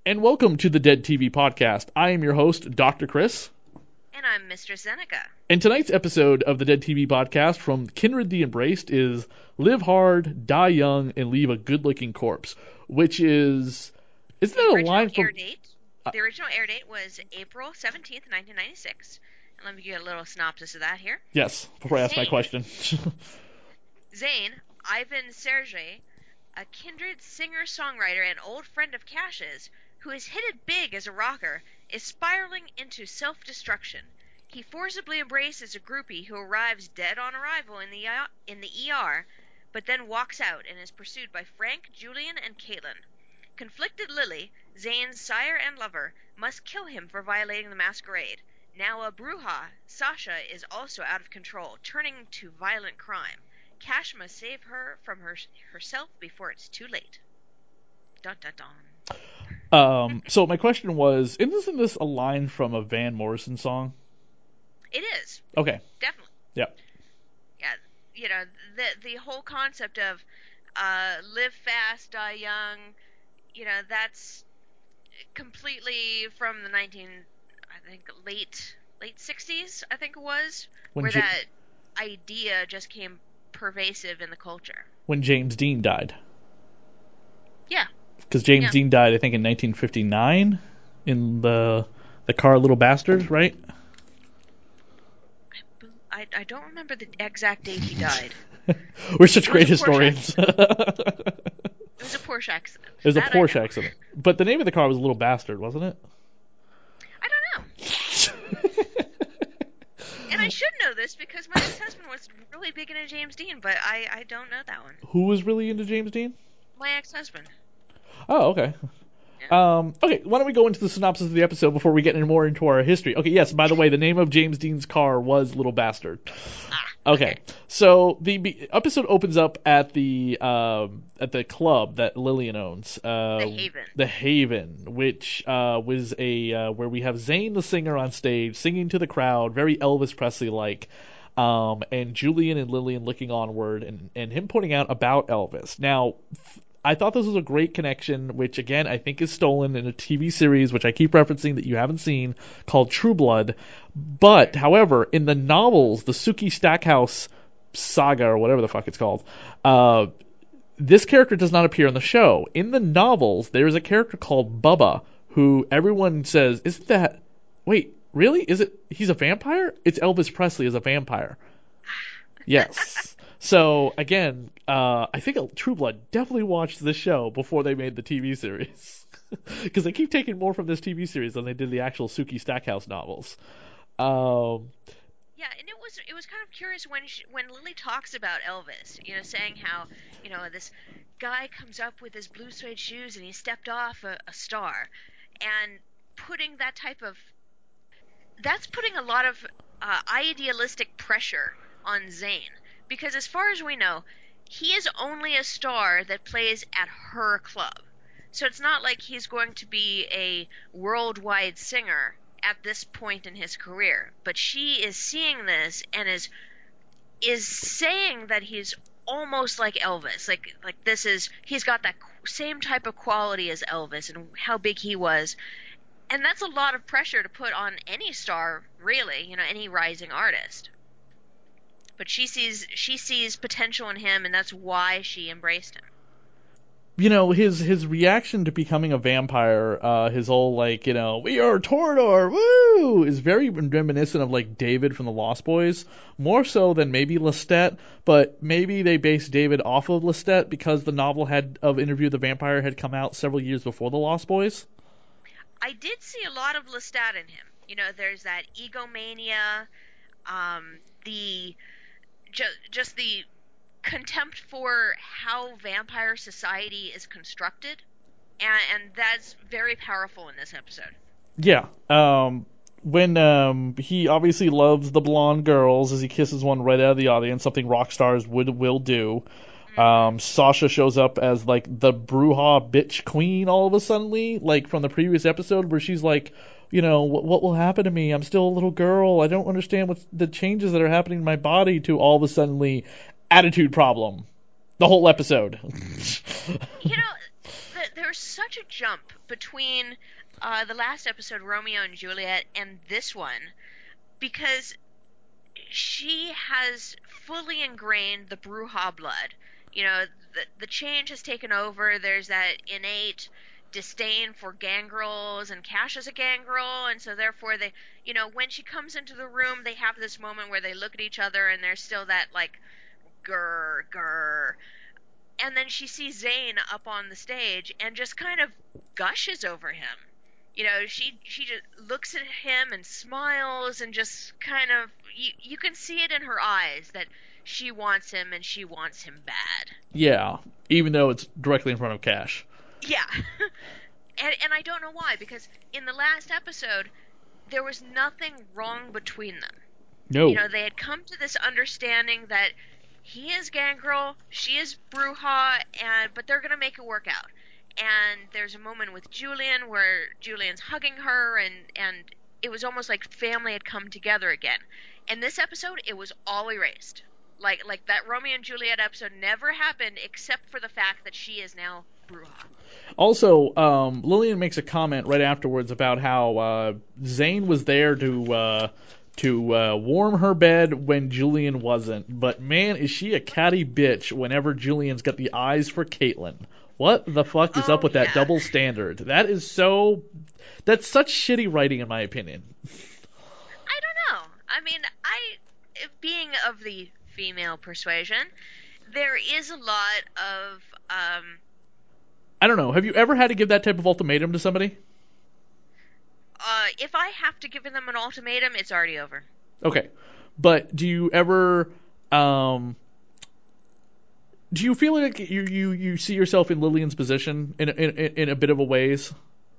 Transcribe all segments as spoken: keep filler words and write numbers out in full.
and welcome to the Dead T V Podcast. I am your host, Doctor Chris. And I'm Mistress Zeneca. And tonight's episode of the Dead T V Podcast from Kindred the Embraced is Live Hard, Die Young, and Leave a Good-Looking Corpse, which is... Isn't that a line from... Air date, the original air date was April seventeenth, nineteen ninety-six. And let me get a little synopsis of that here. Yes, before I ask my question. Zane, Ivan Sergey, a Kindred singer-songwriter and old friend of Cash's, who has hit it big as a rocker, is spiraling into self-destruction. He forcibly embraces a groupie who arrives dead on arrival in the in the E R, but then walks out and is pursued by Frank, Julian, and Caitlin. Conflicted Lily, Zane's sire and lover, must kill him for violating the masquerade. Now a bruja, Sasha, is also out of control, turning to violent crime. Cash must save her from her herself before it's too late. Dun dun dun. Um, so my question was, isn't this a line from a Van Morrison song? It is. Okay. Definitely. Yeah. Yeah. You know, the the whole concept of uh, live fast, die young, you know, that's completely from the nineteen, I think late late sixties, I think it was, When where J- that idea just came pervasive in the culture. When James Dean died. Yeah. Because James yeah. Dean died, I think, in nineteen fifty-nine in the the car Little Bastard, right? I, I don't remember the exact date he died. We're such great historians. It was a Porsche accident. It was that a Porsche accident. But the name of the car was Little Bastard, wasn't it? I don't know. And I should know this because my ex-husband was really big into James Dean, but I, I don't know that one. Who was really into James Dean? My ex-husband. Oh, okay. Yeah. Um, okay, why don't we go into the synopsis of the episode before we get any more into our history? Okay, yes, by the way, the name of James Dean's car was Little Bastard. Ah, okay. okay. So the be- episode opens up at the um, at the club that Lillian owns. Uh, the Haven. The Haven, which uh, was a uh, where we have Zane the singer on stage singing to the crowd, very Elvis Presley-like. Um, and Julian and Lillian looking onward, and, and him pointing out about Elvis. Now, I thought this was a great connection, which again I think is stolen in a T V series, which I keep referencing that you haven't seen, called True Blood. But, however, in the novels, the Sookie Stackhouse saga, or whatever the fuck it's called, uh, this character does not appear in the show. In the novels, there is a character called Bubba, who everyone says, isn't that... Wait, really? Is it... He's a vampire? It's Elvis Presley as a vampire. Yes. So, again, uh, I think True Blood definitely watched this show before they made the T V series. Because they keep taking more from this T V series than they did the actual Sookie Stackhouse novels. Um, yeah, and it was it was kind of curious when she, when Lily talks about Elvis, you know, saying how, you know, this guy comes up with his blue suede shoes and he stepped off a, a star, and putting that type of that's putting a lot of uh, idealistic pressure on Zane, because as far as we know, he is only a star that plays at her club. So it's not like he's going to be a worldwide singer at this point in his career. But she is seeing this and is is saying that he's almost like Elvis. Like like this is he's got that same type of quality as Elvis and how big he was. And that's a lot of pressure to put on any star, really, you know, any rising artist. But she sees she sees potential in him, and that's why she embraced him. You know, his his reaction to becoming a vampire, uh, his whole, like, you know, we are Toreador, woo, is very reminiscent of, like, David from the Lost Boys. More so than maybe Lestat, but maybe they based David off of Lestat because the novel had of Interview with the Vampire had come out several years before the Lost Boys. I did see a lot of Lestat in him. You know, there's that egomania, um, the ju- just the contempt for how vampire society is constructed, and, and that's very powerful in this episode. Yeah. Um, when um, he obviously loves the blonde girls as he kisses one right out of the audience, something rock stars would will do. Um, Sasha shows up as, like, the Bruja bitch queen all of a sudden, like from the previous episode where she's like, you know, what, what will happen to me? I'm still a little girl. I don't understand what's the changes that are happening in my body, to all of a sudden attitude problem. The whole episode. You know, the, the there's such a jump between uh, the last episode, Romeo and Juliet, and this one, because she has fully ingrained the Bruja blood. You know, the the change has taken over. There's that innate disdain for gangrels, and Cash is a gangrel, and so therefore they, you know, when she comes into the room, they have this moment where they look at each other, and there's still that like grr grr, and then she sees Zane up on the stage and just kind of gushes over him. You know, she she just looks at him and smiles and just kind of you, you can see it in her eyes that she wants him and she wants him bad. Yeah, even though it's directly in front of Cash. Yeah. and and I don't know why, because in the last episode there was nothing wrong between them. You No. know, they had come to this understanding that he is Gangrel, she is Bruja, and but they're gonna make it work out. And there's a moment with Julian where Julian's hugging her, and and it was almost like family had come together again. And this episode, it was all erased. Like like that Romeo and Juliet episode never happened, except for the fact that she is now Bruja. Also, um, Lillian makes a comment right afterwards about how uh, Zane was there to uh, to uh, warm her bed when Julian wasn't. But man, is she a catty bitch whenever Julian's got the eyes for Caitlin. What the fuck is up Oh with that yeah. double standard? That is so... That's such shitty writing, in my opinion. I don't know. I mean, I being of the female persuasion, there is a lot of um I don't know. Have you ever had to give that type of ultimatum to somebody? uh if I have to give them an ultimatum, it's already over. Okay. But do you ever... Um, do you feel like you, you, you see yourself in Lillian's position in, in, in a bit of a ways?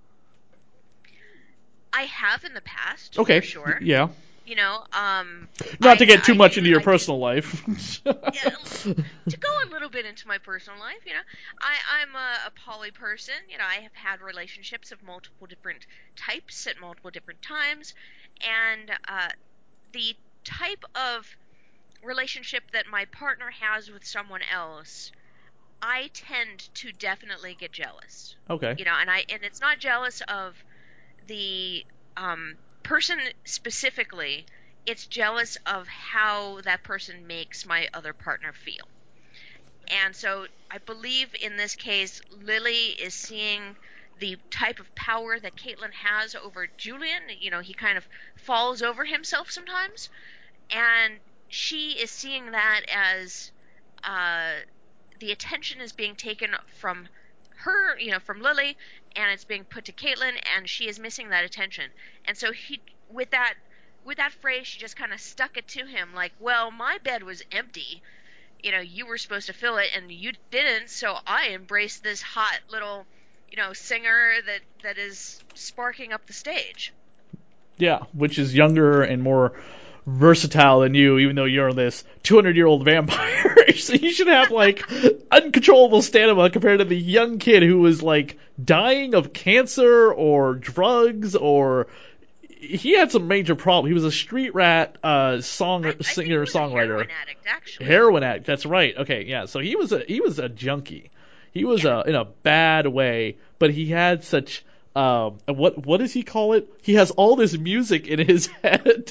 I have in the past, Okay. for sure. Yeah. You know, um Not to I get too I much do into your I do personal life. yeah, to go a little bit into my personal life, you know, I, I'm a, a poly person. You know, I have had relationships of multiple different types at multiple different times, and uh, the type of relationship that my partner has with someone else, I tend to definitely get jealous. Okay. You know, and I and it's not jealous of the um, person specifically. It's jealous of how that person makes my other partner feel. And so I believe in this case, Lily is seeing the type of power that Caitlin has over Julian. You know, he kind of falls over himself sometimes, and she is seeing that as uh, the attention is being taken from her, you know, from Lily, and it's being put to Caitlin, and she is missing that attention. And so he, with that, with that phrase, she just kind of stuck it to him, like, "Well, my bed was empty. You know, you were supposed to fill it, and you didn't. So I embraced this hot little, you know, singer that that is sparking up the stage." Yeah, which is younger and more versatile than you, even though you're this two hundred year old vampire. So you should have like uncontrollable stamina compared to the young kid who was like dying of cancer or drugs, or he had some major problem. He was a street rat, uh, song I, I think he singer was a songwriter, heroin addict, actually. heroin addict. That's right. Okay, yeah. So he was a he was a junkie. He was Yeah. uh, in a bad way, but he had such um, what what does he call it? He has all this music in his head.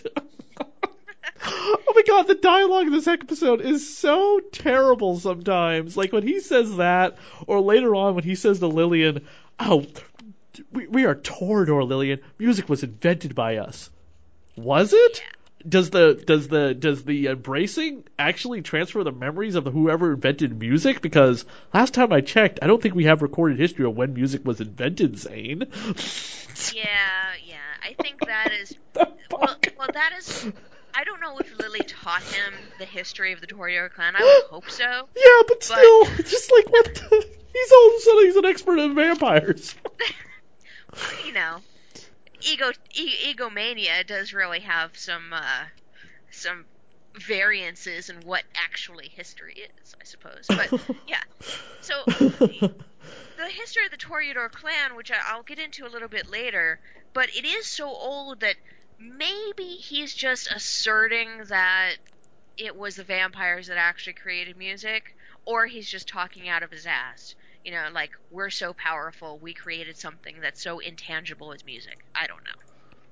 Oh my god, the dialogue in this episode is so terrible sometimes. Like when he says that, or later on when he says to Lillian, "Oh, we, we are Toreador, Lillian. Music was invented by us." Was it? Yeah. Does the does the does the embracing actually transfer the memories of whoever invented music? Because last time I checked, I don't think we have recorded history of when music was invented, Zane. Yeah, yeah. I think that is The well, fuck? well. That is. I don't know if Lily taught him the history of the Toreador clan. I would hope so, Yeah, but but still, just like what? The, he's all of a sudden he's an expert in vampires. you know, ego e- egomania does really have some uh, some variances in what actually history is, I suppose. But yeah, so the history of the Toreador clan, which I- I'll get into a little bit later, but it is so old that maybe he's just asserting that it was the vampires that actually created music, or he's just talking out of his ass. You know, like, we're so powerful, we created something that's so intangible as music. I don't know.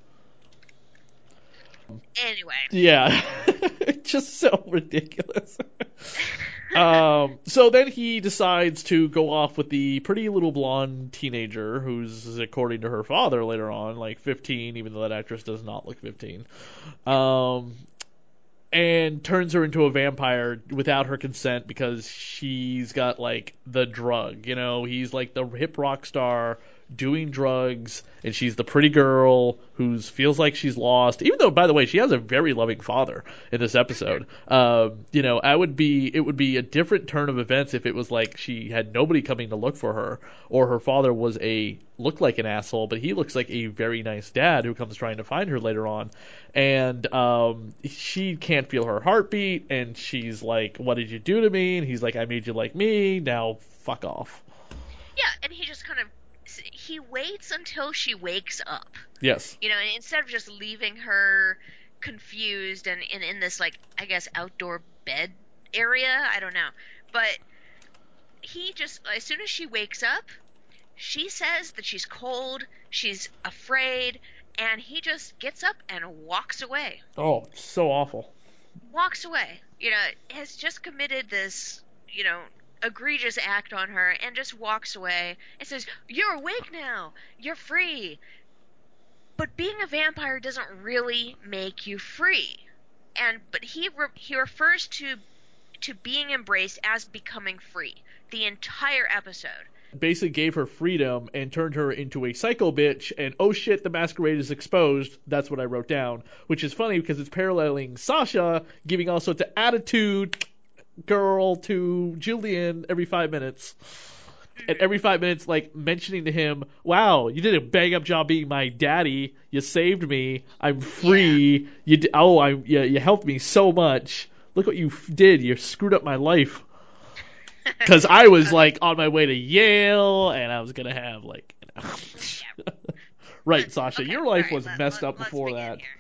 Anyway. Yeah. Just so ridiculous. um, so then he decides to go off with the pretty little blonde teenager who's, according to her father later on, like fifteen, even though that actress does not look fifteen. Um, and turns her into a vampire without her consent because she's got like the drug, you know, he's like the hip rock star doing drugs, and she's the pretty girl who feels like she's lost, even though, by the way, she has a very loving father in this episode. Um, you know, I would be it would be a different turn of events if it was like she had nobody coming to look for her, or her father was a looked like an asshole, but he looks like a very nice dad who comes trying to find her later on. And um, she can't feel her heartbeat, and she's like, "What did you do to me?" And he's like, "I made you like me. Now fuck off." Yeah, and he just kind of he waits until she wakes up. Yes. You know, instead of just leaving her confused and, and in this, like, I guess, outdoor bed area. I don't know. But he just, as soon as she wakes up, she says that she's cold, she's afraid, and he just gets up and walks away. Oh, so awful. Walks away. You know, has just committed this, you know, egregious act on her and just walks away and says, "You're awake now. You're free." But being a vampire doesn't really make you free. And but he re- he refers to to being embraced as becoming free the entire episode. Basically gave her freedom and turned her into a psycho bitch, and oh shit, the masquerade is exposed. That's what I wrote down, which is funny because it's paralleling Sasha giving all sorts of attitude girl to Julian every five minutes. And every five minutes, like, mentioning to him, "Wow, you did a bang up job being my daddy. You saved me. I'm free. Yeah. You d- oh, I you, you helped me so much. Look what you f- did. You screwed up my life." Because I was like on my way to Yale, and I was gonna have like, you know. Right, Sasha, Okay, your life right, was let, messed let, up before that. Here.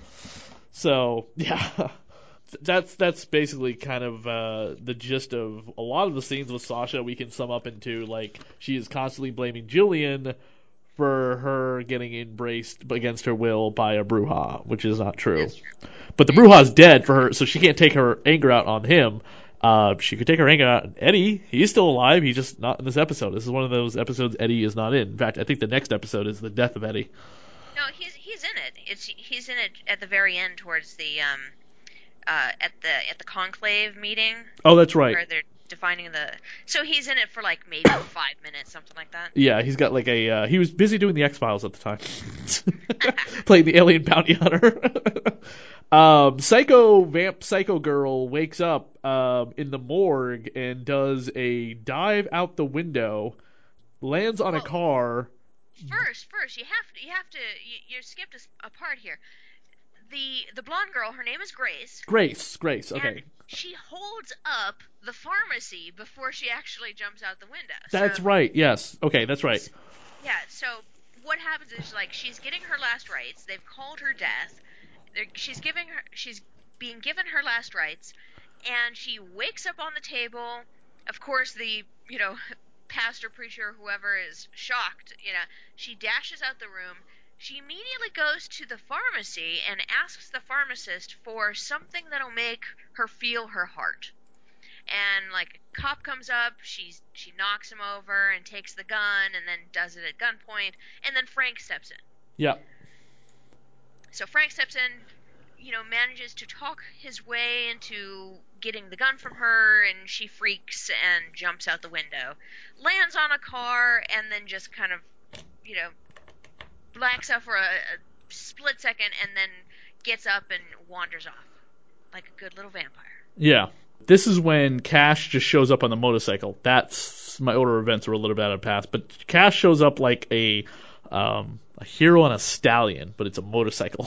So yeah. That's that's basically kind of uh, the gist of a lot of the scenes with Sasha. We can sum up into, like, she is constantly blaming Julian for her getting embraced against her will by a Bruja, which is not true. true. But the Bruja's dead for her, so she can't take her anger out on him. Uh, she could take her anger out on Eddie. He's still alive. He's just not in this episode. This is one of those episodes Eddie is not in. In fact, I think the next episode is the death of Eddie. No, he's he's in it. It's he's in it at the very end, towards the um uh at the at the conclave meeting. Oh, that's right. Where they're defining the. So he's in it for like maybe five minutes, something like that. Yeah, he's got like a. Uh, he was busy doing the X Files at the time, playing the alien bounty hunter. um, Psycho vamp Psycho girl wakes up um, in the morgue and does a dive out the window, lands on well, a car. First, first you have to you have to you, you skipped a, a part here. The the blonde girl, her name is Grace. Grace, Grace, okay. And she holds up the pharmacy before she actually jumps out the window. That's so, right. Yes. Okay, that's right. Yeah. So what happens is, like, she's getting her last rites. They've called her death. They're, she's giving her. She's being given her last rites, and she wakes up on the table. Of course, the you know pastor, preacher, whoever is shocked. You know, she dashes out the room. She immediately goes to the pharmacy and asks the pharmacist for something that'll make her feel her heart. And, like, a cop comes up, she's she knocks him over and takes the gun and then does it at gunpoint, and then Frank steps in. Yeah. So Frank steps in, you know, manages to talk his way into getting the gun from her, and she freaks and jumps out the window, lands on a car, and then just kind of, you know, blacks out for a, a split second, and then gets up and wanders off like a good little vampire. Yeah. This is when Cash just shows up on the motorcycle. That's my order of events are a little bit out of path, but Cash shows up like a um, a hero on a stallion, but it's a motorcycle.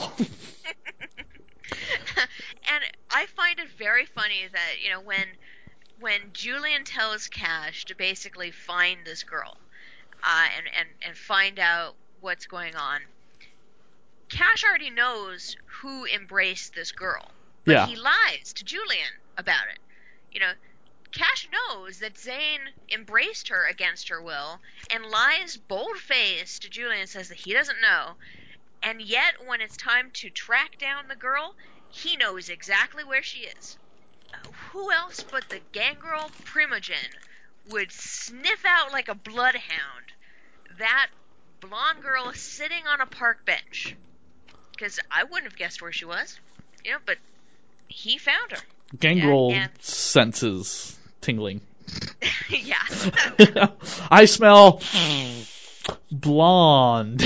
And I find it very funny that, you know, when when Julian tells Cash to basically find this girl, uh, and, and, and find out what's going on, Cash already knows who embraced this girl. But yeah. he lies to Julian about it. You know, Cash knows that Zane embraced her against her will and lies bold-faced to Julian and says that he doesn't know. And yet, when it's time to track down the girl, he knows exactly where she is. Uh, who else but the gangrel Primogen would sniff out like a bloodhound that blonde girl sitting on a park bench? Because I wouldn't have guessed where she was, you know, but he found her. Yeah, Gangrel and senses tingling. yeah. I smell blonde.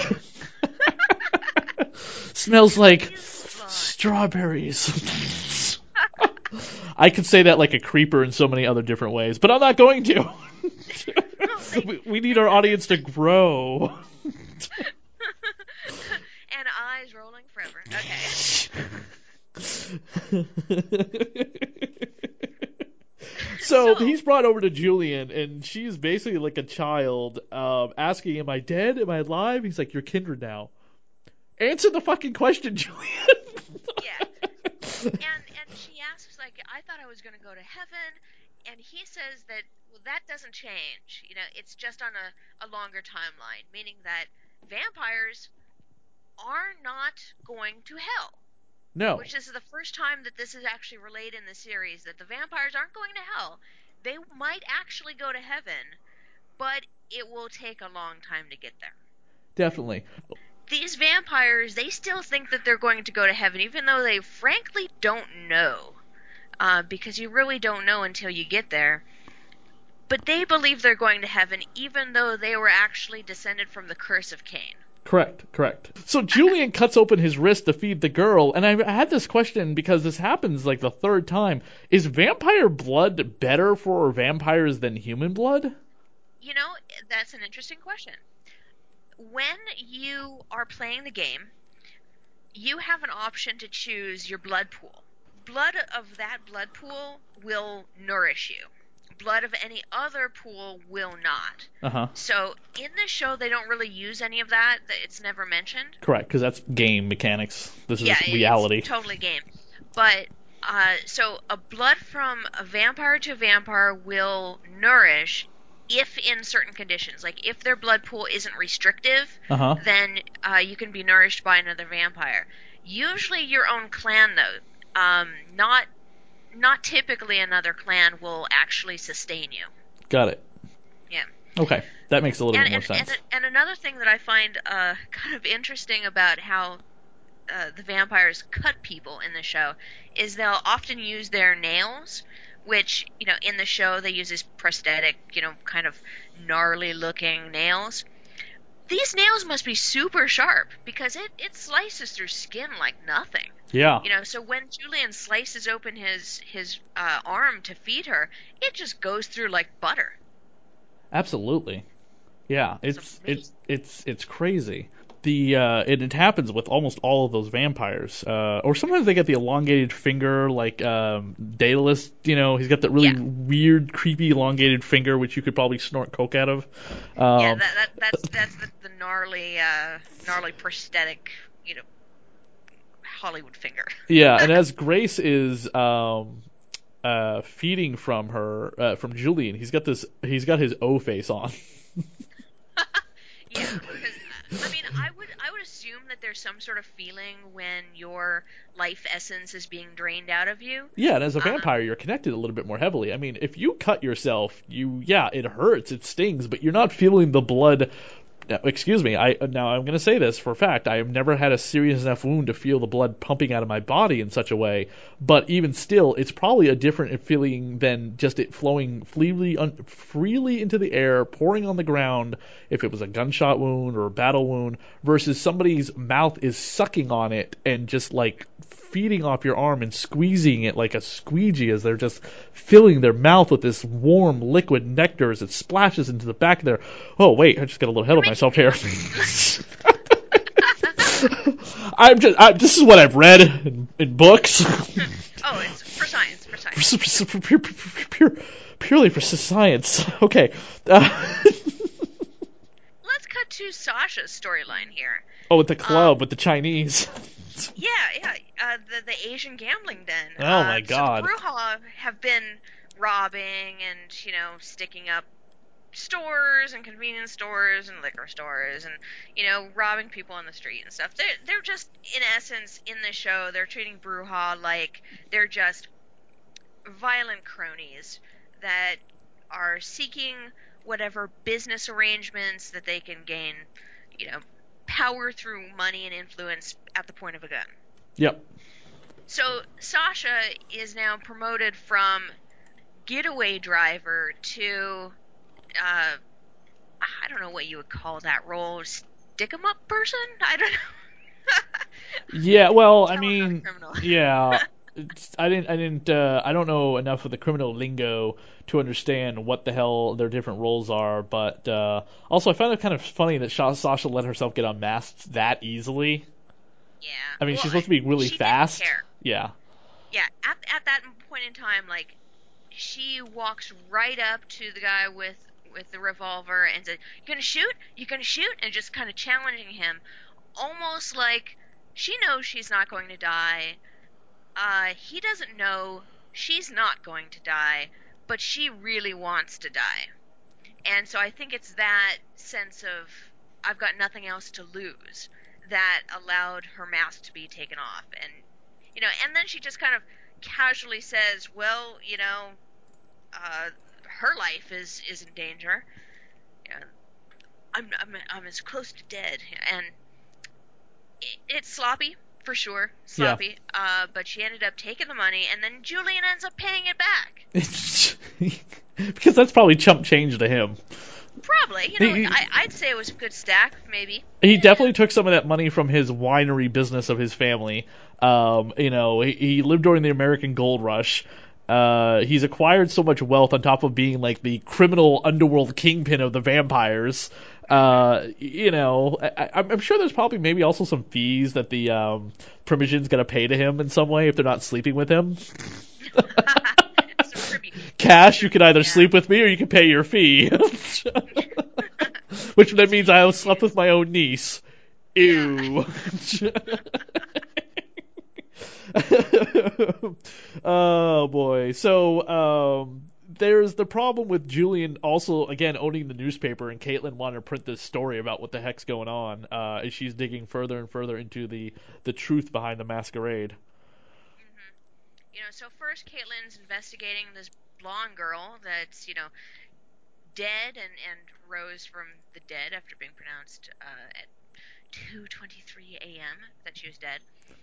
Smells like strawberries. I could say that like a creeper in so many other different ways, but I'm not going to. we, we need our audience to grow. And eyes rolling forever. Okay. So, So, he's brought over to Julian, and she's basically like a child, um, asking, "Am I dead? Am I alive?" He's like, "You're kindred now." Answer the fucking question, Julian. yeah. And and she asks like, I thought I was going to go to heaven, and he says that well, that doesn't change. You know, it's just on a, a longer timeline, meaning that vampires are not going to hell. No, Which is the first time that this is actually relayed in the series that the vampires aren't going to hell. They might actually go to heaven, but it will take a long time to get there. definitely. These vampires, they still think that they're going to go to heaven, even though they frankly don't know. Uh, because you really don't know until you get there. But they believe they're going to heaven, even though they were actually descended from the curse of Cain. Correct, correct. So Julian cuts open his wrist to feed the girl, and I, I had this question because this happens like the third time. Is vampire blood better for vampires than human blood? You know, that's an interesting question. When you are playing the game, you have an option to choose your blood pool. Blood of that blood pool will nourish you. Blood of any other pool will not. Uh-huh. So in this show, they don't really use any of that. It's never mentioned. Correct, because that's game mechanics. This Yeah, is it's reality. totally game. But uh, so a blood from a vampire to vampire will nourish if in certain conditions. Like if their blood pool isn't restrictive, Uh-huh. then uh, you can be nourished by another vampire. Usually your own clan, though. Um, not not typically another clan will actually sustain you. Got it. Yeah. Okay, that makes a little And bit more and and, sense. and another thing that I find uh, kind of interesting about how uh, the vampires cut people in the show is they'll often use their nails, which, you know, in the show they use these prosthetic, you know, kind of gnarly looking nails. These nails must be super sharp because it, it slices through skin like nothing. Yeah, You know, so when Julian slices open his his uh, arm to feed her, it just goes through like butter. absolutely. Yeah, It's it's it amazing. it's it's crazy. The uh, it, it happens with almost all of those vampires, uh, or sometimes they get the elongated finger, like um, Daedalus. You know, he's got that really Yeah, weird, creepy, elongated finger, which you could probably snort coke out of. yeah. Um, That, that that's that's the, the gnarly uh, gnarly prosthetic, you know, Hollywood finger. yeah, and as Grace is um, uh, feeding from her uh, from Julian, he's got this. He's got his O face on. Yeah, because I mean, I would I would assume that there's some sort of feeling when your life essence is being drained out of you. Yeah, and as a Um, vampire, you're connected a little bit more heavily. I mean, if you cut yourself, you yeah, it hurts, it stings, but you're not feeling the blood. Now, excuse me. I now I'm going to say this for a fact. I have never had a serious enough wound to feel the blood pumping out of my body in such a way. But even still, it's probably a different feeling than just it flowing freely, un, freely into the air, pouring on the ground. If it was a gunshot wound or a battle wound, versus somebody's mouth is sucking on it and just like feeding off your arm and squeezing it like a squeegee as they're just filling their mouth with this warm liquid nectar as it splashes into the back of their. Oh wait, I just got a little ahead you're of making myself me. here. I'm just. I, this is what I've read in, in books. Oh, it's for science, for science. pure, pure, pure, purely for science. Okay. Uh, Let's cut to Sasha's storyline here. oh, with the Um, club with the Chinese. Yeah, yeah. Uh, the the Asian gambling den. Oh Uh, my so the god. Brujah have been robbing and you know sticking up stores and convenience stores and liquor stores and you know robbing people on the street and stuff. They're they're just in essence in the show they're treating Brujah like they're just violent cronies that are seeking whatever business arrangements that they can gain, you know, power through money and influence at the point of a gun. Yep. So Sasha is now promoted from getaway driver to uh, I don't know what you would call that role, stick 'em up person. I don't know. Yeah, well, I Tell I'm not a mean, criminal. yeah, it's, I didn't, I didn't, uh, I don't know enough of the criminal lingo to understand what the hell their different roles are. But uh, also, I found it kind of funny that Sha- Sasha let herself get unmasked that easily. Yeah. I mean, Well, she's supposed to be really she didn't fast. care. Yeah. Yeah. At at that point in time, like she walks right up to the guy with with the revolver and said, "You gonna shoot? You gonna shoot?" And just kind of challenging him, almost like she knows she's not going to die. Uh, he doesn't know she's not going to die, but she really wants to die. And so I think it's that sense of I've got nothing else to lose that allowed her mask to be taken off. And you know, and then she just kind of casually says, "Well, you know, uh, her life is is in danger. You know, I'm I'm I'm as close to dead." And it, it's sloppy for sure, Yeah. sloppy. Uh, but she ended up taking the money, and then Julian ends up paying it back. It's because that's probably chump change to him. Probably, you know, He, I, I'd say it was a good stack, maybe. he definitely took some of that money from his winery business of his family. Um, you know, he, he lived during the American Gold Rush. Uh, he's acquired so much wealth on top of being like the criminal underworld kingpin of the vampires. Uh, you know, I, I'm sure there's probably maybe also some fees that the um, Primogen's gonna pay to him in some way if they're not sleeping with him. Some tribute. Cash, you can either Yeah. sleep with me or you can pay your fee. Which then means I slept with my own niece. Yeah. Ew. Oh boy. So um, there's the problem with Julian also again owning the newspaper, and Caitlin wanted to print this story about what the heck's going on. Uh, as she's digging further and further into the the truth behind the masquerade. hmm You know, so first Caitlin's investigating this blonde girl that's, you know, dead and, and rose from the dead after being pronounced uh, at two twenty-three a m that she was dead.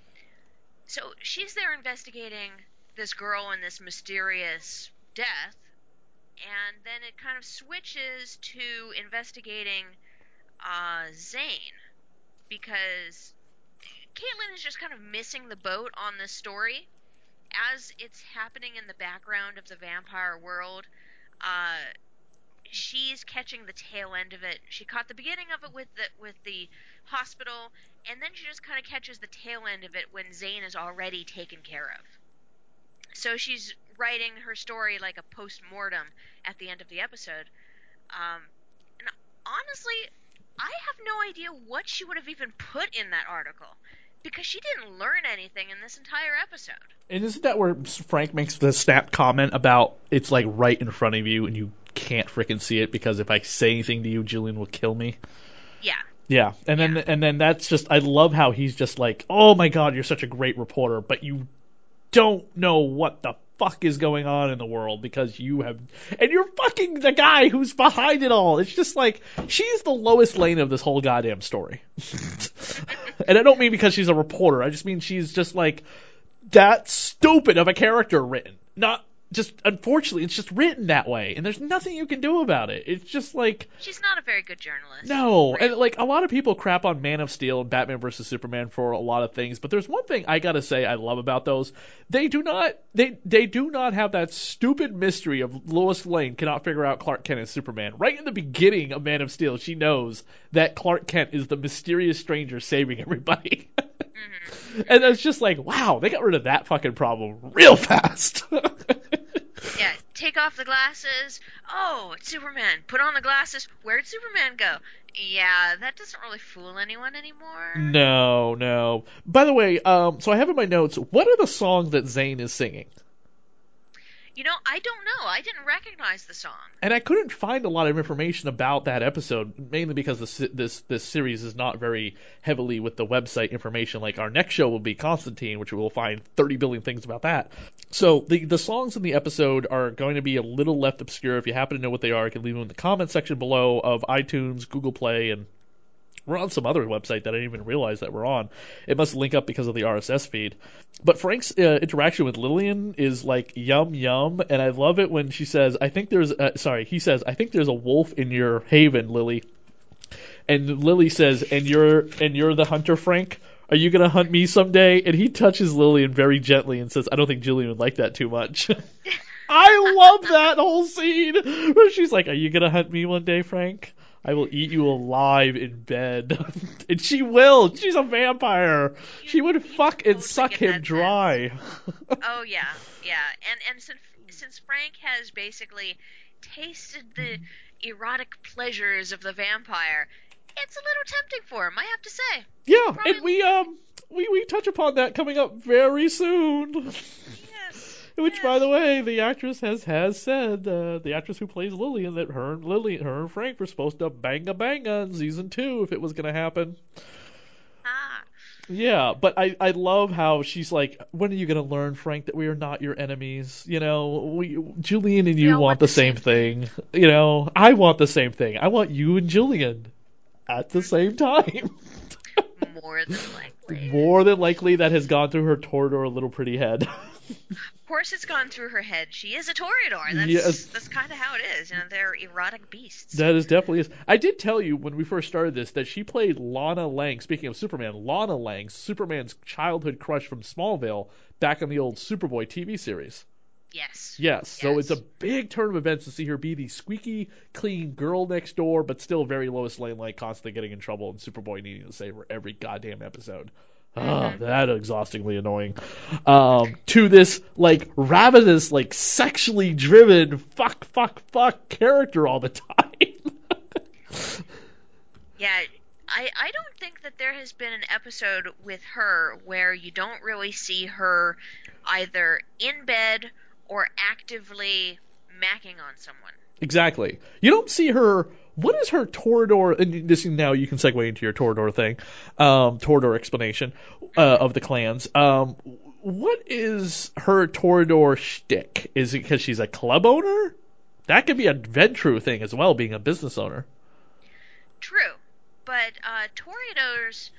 So she's there investigating this girl and this mysterious death, and then it kind of switches to investigating uh, Zane because Caitlin is just kind of missing the boat on this story as it's happening in the background of the vampire world. Uh, she's catching the tail end of it. She caught the beginning of it with the with the hospital, and then she just kind of catches the tail end of it when Zane is already taken care of. So she's writing her story like a post mortem at the end of the episode. Um, and honestly, I have no idea what she would have even put in that article because she didn't learn anything in this entire episode. And isn't that where Frank makes the snap comment about it's like right in front of you and you can't freaking see it because if I say anything to you, Julian will kill me. Yeah, Yeah, and yeah. then and then that's just I love how he's just like, oh my god, you're such a great reporter, but you don't know what the fuck is going on in the world because you have and you're fucking the guy who's behind it all. It's just like she's the lowest lane of this whole goddamn story. And I don't mean because she's a reporter. I just mean she's just like that stupid of a character written. Not just unfortunately it's just written that way and there's nothing you can do about it. It's just like She's not a very good journalist, no, and really. like a lot of people crap on Man of Steel and Batman versus Superman for a lot of things, but there's one thing I gotta say I love about those. They do not they they do not have that stupid mystery of Lois Lane cannot figure out Clark Kent is Superman. Right in the beginning of Man of Steel, she knows that Clark Kent is the mysterious stranger saving everybody. hmm And hmm it's just like, wow, they got rid of that fucking problem real fast. Yeah, take off the glasses. Oh, it's Superman. Put on the glasses. Where'd Superman go? Yeah, that doesn't really fool anyone anymore. No, no. By the way, um, so I have in my notes, what are the songs that Zane is singing? You know, I don't know. I didn't recognize the song. And I couldn't find a lot of information about that episode, mainly because this this this series is not very heavily with the website information. Like our next show will be Constantine, which we will find thirty billion things about that. So the the songs in the episode are going to be a little left obscure. If you happen to know what they are, you can leave them in the comment section below of iTunes, Google Play, and we're on some other website that I didn't even realize that we're on. It must link up because of the R S S feed. But Frank's uh, interaction with Lillian is like yum yum, and I love it when she says, "I think there's," uh, sorry, he says, "I think there's a wolf in your haven, Lily." And Lily says, "And you're and you're the hunter, Frank. Are you gonna hunt me someday?" And he touches Lillian very gently and says, "I don't think Julian would like that too much." I love that whole scene where she's like, "Are you gonna hunt me one day, Frank? I will eat you alive in bed." And she will. She's a vampire. You, She would you fuck totally and suck get him that dry. sense. Oh yeah, yeah. And and since since Frank has basically tasted the erotic pleasures of the vampire, it's a little tempting for him, I have to say. Yeah, Probably. and we um we we touch upon that coming up very soon. Yes. Which, Yes. by the way, the actress has has said, uh, the actress who plays Lillian, that her and Lily, her and Frank were supposed to banga banga in season two if it was gonna happen. Ah. Yeah, but I, I love how she's like, when are you gonna learn, Frank, that we are not your enemies? You know, we Julian and We you all want the same thing. You know, I want the same thing. I want you and Julian at the same time. More than likely. More than likely, that has gone through her Toreador little pretty head. Of course, it's gone through her head. She is a Toreador. That's Yes. that's kind of how it is. You know, they're erotic beasts. That is definitely is. I did tell you when we first started this that she played Lana Lang. Speaking of Superman, Lana Lang, Superman's childhood crush from Smallville, back in the old Superboy T V series. Yes. Yes, so Yes. it's a big turn of events to see her be the squeaky clean girl next door, but still very Lois Lane-like, constantly getting in trouble, and Superboy needing to save her every goddamn episode. Ah, Mm-hmm. that exhaustingly annoying. Um, to this like ravenous, like sexually driven, fuck, fuck, fuck character all the time. Yeah, I I don't think that there has been an episode with her where you don't really see her either in bed or actively macking on someone. Exactly. You don't see her. What is her Toreador? And this now you can segue into your Toreador thing, um, Toreador explanation uh, Mm-hmm. of the clans. Um, what is her Toreador shtick? Is it because she's a club owner? That could be a Ventrue thing as well, being a business owner. True, but uh, Toreadors,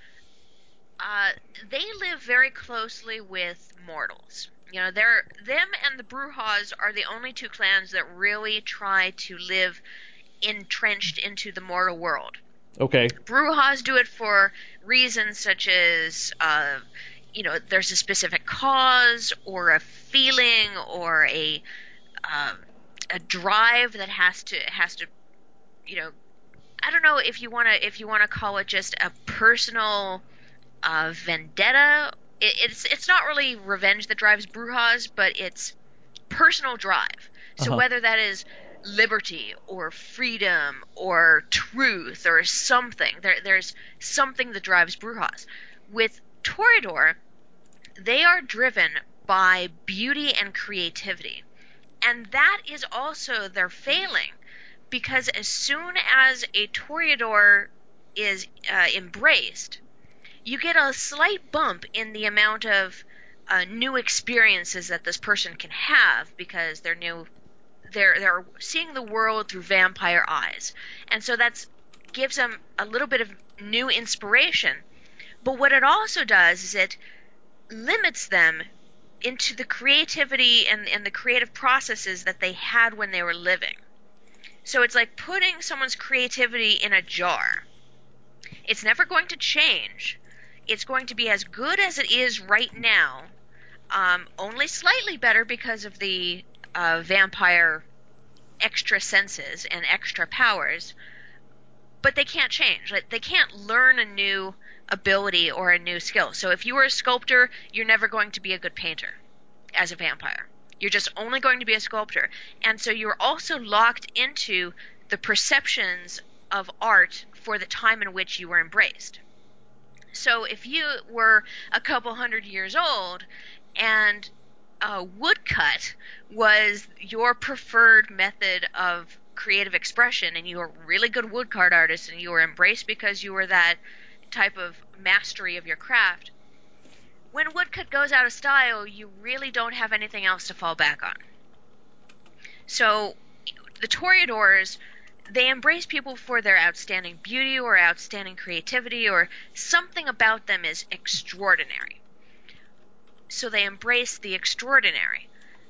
uh, they live very closely with mortals. You know, they're them and the Brujas are the only two clans that really try to live entrenched into the mortal world. Okay. Brujas do it for reasons such as, uh, you know, there's a specific cause or a feeling or a uh, a drive that has to has to, you know, I don't know if you want to if you want to call it just a personal uh, vendetta. It, it's it's not really revenge that drives Brujas, but it's personal drive. Uh So huh. whether that is liberty or freedom or truth or something, there, there's something that drives Brujas. With Toreador, they are driven by beauty and creativity. And that is also their failing, because as soon as a Toreador is uh, embraced, you get a slight bump in the amount of uh, new experiences that this person can have because they're new they're they're seeing the world through vampire eyes, and so that's gives them a little bit of new inspiration. But what it also does is it limits them into the creativity and, and the creative processes that they had when they were living. So it's like putting someone's creativity in a jar. It's never going to change. It's going to be as good as it is right now, um, only slightly better because of the uh, vampire extra senses and extra powers, but they can't change. Like, they can't learn a new ability or a new skill. So if you were a sculptor, you're never going to be a good painter as a vampire. You're just only going to be a sculptor. And so you're also locked into the perceptions of art for the time in which you were embraced. So if you were a couple hundred years old and uh, woodcut was your preferred method of creative expression, and you were a really good woodcut artist, and you were embraced because you were that type of mastery of your craft, when woodcut goes out of style, you really don't have anything else to fall back on. So the Toreadors, they embrace people for their outstanding beauty or outstanding creativity, or something about them is extraordinary. So they embrace the extraordinary.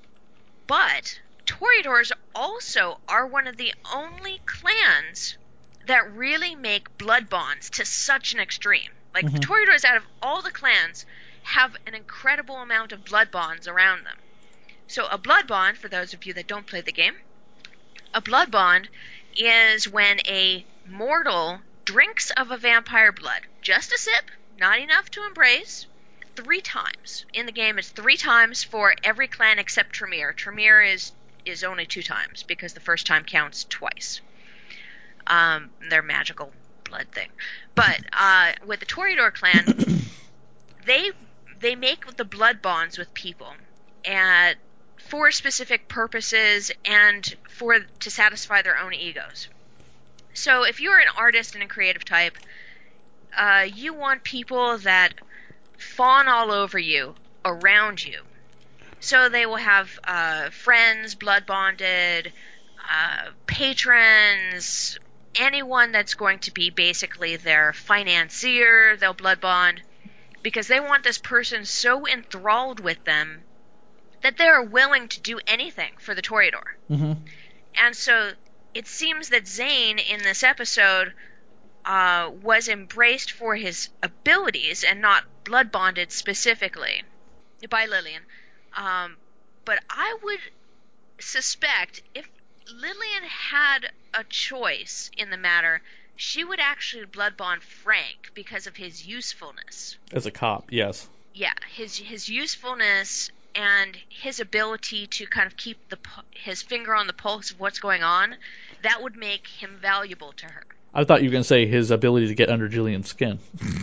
But Toreadors also are one of the only clans that really make blood bonds to such an extreme. Like, Mm-hmm. the Toreadors, out of all the clans, have an incredible amount of blood bonds around them. So a blood bond, for those of you that don't play the game, a blood bond is when a mortal drinks of a vampire blood. Just a sip, not enough to embrace. Three times. In the game, it's three times for every clan except Tremere. Tremere is, is only two times, because the first time counts twice. Um, their magical blood thing. But uh, with the Toreador clan, they they make the blood bonds with people, and for specific purposes and for to satisfy their own egos. So if you're an artist and a creative type, uh, you want people that fawn all over you, around you. So they will have uh, friends, blood bonded, uh, patrons, anyone that's going to be basically their financier, they'll blood bond, because they want this person so enthralled with them that they're willing to do anything for the Toreador. Mm-hmm. And so it seems that Zane in this episode uh, was embraced for his abilities and not blood bonded specifically by Lillian. Um, but I would suspect if Lillian had a choice in the matter, she would actually blood bond Frank because of his usefulness. As a cop, yes. Yeah, his his usefulness and his ability to kind of keep the his finger on the pulse of what's going on, that would make him valuable to her. I thought you were going to say his ability to get under Julian's skin.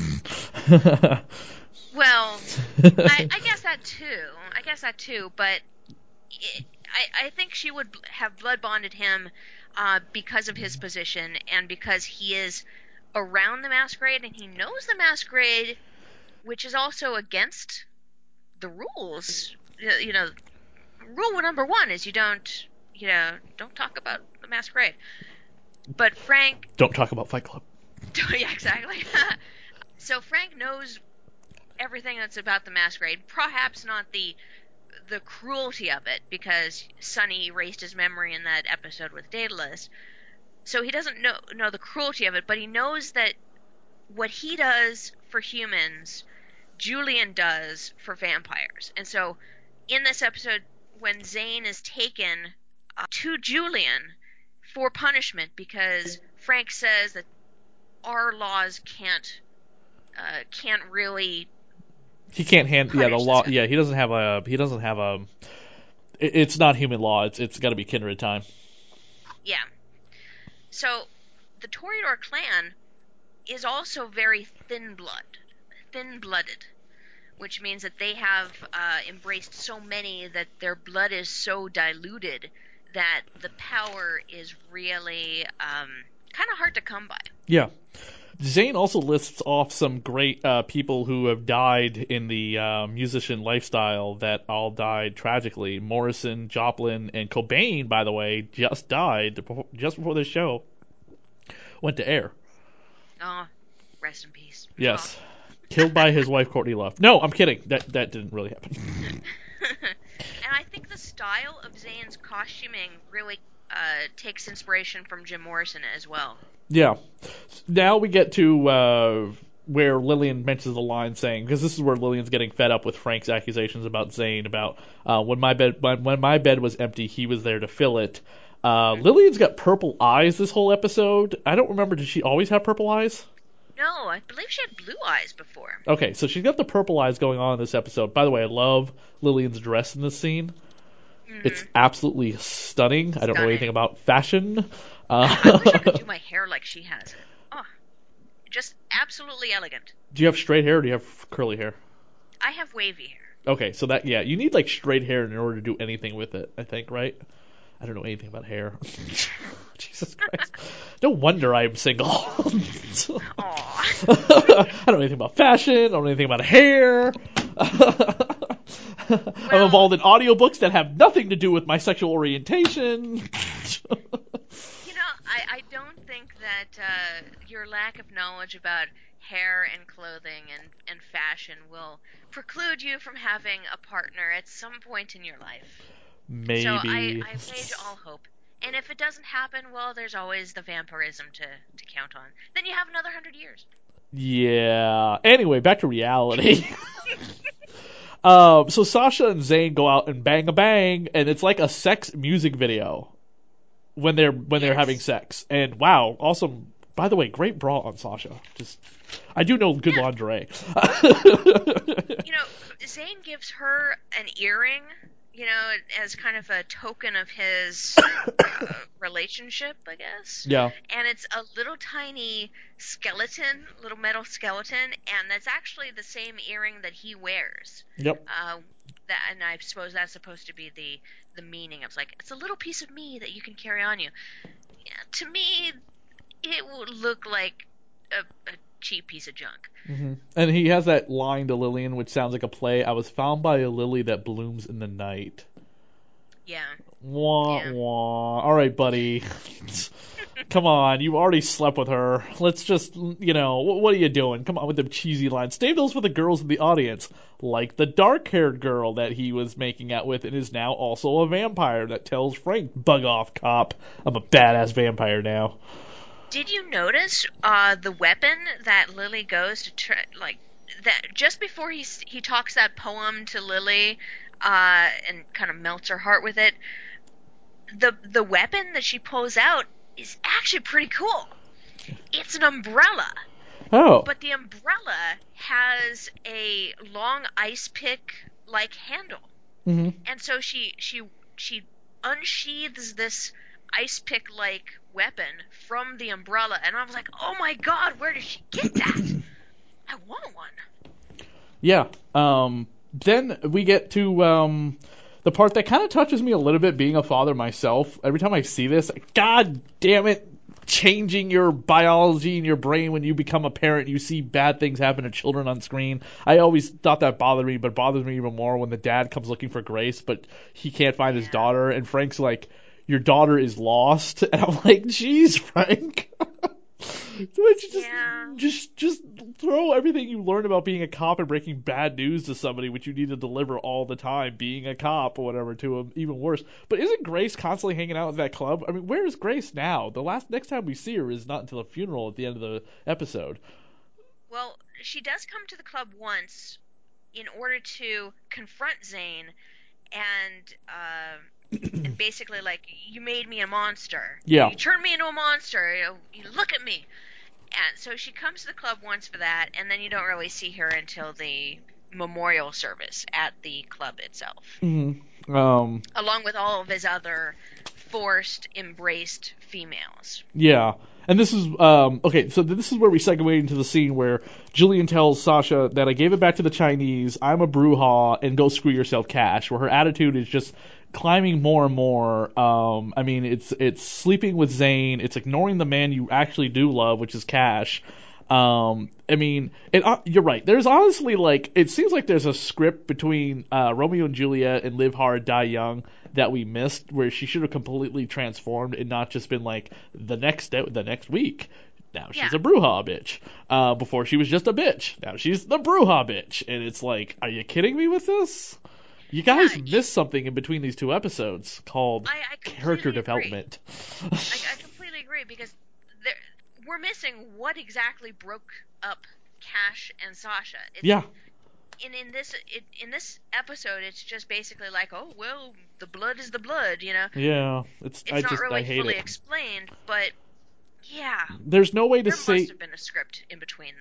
Well, I, I guess that too. I guess that too. But it, I, I think she would have blood bonded him uh, because of his position and because he is around the masquerade and he knows the masquerade, which is also against the rules. You know, rule number one is you don't, you know, don't talk about the masquerade. But Frank, Don't talk about Fight Club. yeah, exactly. So Frank knows everything that's about the masquerade. Perhaps not the the cruelty of it, because Sonny erased his memory in that episode with Daedalus. So he doesn't know know the cruelty of it, but he knows that what he does for humans, Julian does for vampires. And so in this episode, when Zane is taken uh, to Julian for punishment because Frank says that our laws can't uh, can't really He can't hand. Yeah, the punish law. this guy. Yeah, he doesn't have a. He doesn't have a. it- It's not human law. It's it's got to be kindred time. Yeah. So the Toreador clan is also very thin blood, thin blooded, which means that they have uh, embraced so many that their blood is so diluted that the power is really um, kind of hard to come by. Yeah. Zane also lists off some great uh, people who have died in the uh, musician lifestyle that all died tragically. Morrison, Joplin, and Cobain, by the way, just died just before this show went to air. Oh, rest in peace. Yes. Killed by his wife, Courtney Love. No, I'm kidding. That that didn't really happen. And I think the style of Zane's costuming really uh, takes inspiration from Jim Morrison as well. Yeah. Now we get to uh, where Lillian mentions the line saying, because this is where Lillian's getting fed up with Frank's accusations about Zane, about uh, when my bed when, when my bed was empty, he was there to fill it. Uh, Mm-hmm. Lillian's got purple eyes this whole episode. I don't remember. Did she always have purple eyes? No, I believe she had blue eyes before. Okay, so she's got the purple eyes going on in this episode. By the way, I love Lillian's dress in this scene. It's Mm-hmm. absolutely stunning. I don't know anything Stunning. about fashion. I wish I could Uh, do my hair like she has it. Oh, just absolutely elegant. do you have straight hair or do you have curly hair? I have wavy hair. Okay, so that yeah, you need like straight hair in order to do anything with it. I think, right? I don't know anything about hair. Jesus Christ! No wonder I'm single. Aw. I don't know anything about fashion. I don't know anything about hair. I'm Well, involved in audiobooks that have nothing to do with my sexual orientation. you know, I, I don't think that uh, your lack of knowledge about hair and clothing and, and fashion will preclude you from having a partner at some point in your life. So I, Maybe. I wage all hope. And if it doesn't happen, well, there's always the vampirism to, to count on. Then you have another hundred years. Yeah. Anyway, back to reality. um, so Sasha and Zayn go out and bang a bang, and it's like a sex music video when they're when they're having Yes. sex. And wow, awesome. By the way, great bra on Sasha. Just I do know good Yeah. lingerie. You know, Zayn gives her an earring, you know, as kind of a token of his uh, relationship, I guess. Yeah. And it's a little tiny skeleton, little metal skeleton, and that's actually the same earring that he wears. Yep. Uh, that, and I suppose that's supposed to be the the meaning of like it's a little piece of me that you can carry on you. Yeah, to me, it would look like a, a cheap piece of junk. hmm And he has that line to Lillian, which sounds like a play. I was found by a lily that blooms in the night. Yeah, Wah yeah. wah. All right, buddy. Come on, you already slept with her. Let's just, you know, what, what are you doing? Come on with them cheesy lines. Save those for the girls in the audience, like the dark-haired girl that he was making out with and is now also a vampire that tells Frank, "Bug off, cop. I'm a badass vampire now." Did you notice uh, the weapon that Lily goes to try, like that just before he s- he talks that poem to Lily, uh, and kind of melts her heart with it? The the weapon that she pulls out is actually pretty cool. It's an umbrella, Oh. but the umbrella has a long ice pick like handle, hmm and so she she she unsheathes this ice pick like weapon from the umbrella, and I was like, oh my god, where did she get that? I want one. Yeah. Um. Then we get to um the part that kind of touches me a little bit, being a father myself. Every time I see this, God damn it, changing your biology in your brain when you become a parent, you see bad things happen to children on screen. I always thought that bothered me, but it bothers me even more when the dad comes looking for Grace, but he can't find his Yeah. daughter, and Frank's like, "Your daughter is lost," and I'm like, "Jeez, Frank." Don't you just Yeah. just just throw everything you learned about being a cop and breaking bad news to somebody, which you need to deliver all the time, being a cop or whatever, to him, even worse. But isn't Grace constantly hanging out at that club? I mean, where is Grace now? The last next time we see her is not until a funeral at the end of the episode. Well, she does come to the club once in order to confront Zane and uh, and basically like you made me a monster. You know, Yeah. you turned me into a monster. You, know, you look at me. And so she comes to the club once for that, and then you don't really see her until the memorial service at the club itself, Mm-hmm. Um. along with all of his other forced, embraced females. Yeah. And this is um okay, so this is where we segue into the scene where Jillian tells Sasha that I gave it back to the Chinese, I'm a Bruja, and go screw yourself, Cash, where her attitude is just climbing more and more. Um I mean it's it's sleeping with Zane, it's ignoring the man you actually do love, which is Cash. Um, I mean, it, uh, you're right. There's honestly like it seems like there's a script between uh, Romeo and Juliet and Live Hard, Die Young that we missed, where she should have completely transformed and not just been like the next the next week. Now Yeah, she's a Bruja bitch. Uh, before she was just a bitch. Now she's the Bruja bitch, and it's like, are you kidding me with this? You yeah, guys missed something in between these two episodes called I, I character completely agree. development. I, I completely agree because there, we're missing what exactly broke up Cash and Sasha. It's Yeah, in in this it, in this episode. It's just basically like, oh well, the blood is the blood, you know. yeah. It's I It's not just I really hate fully it. explained, but yeah, There's no way to there must say have been a script in between there.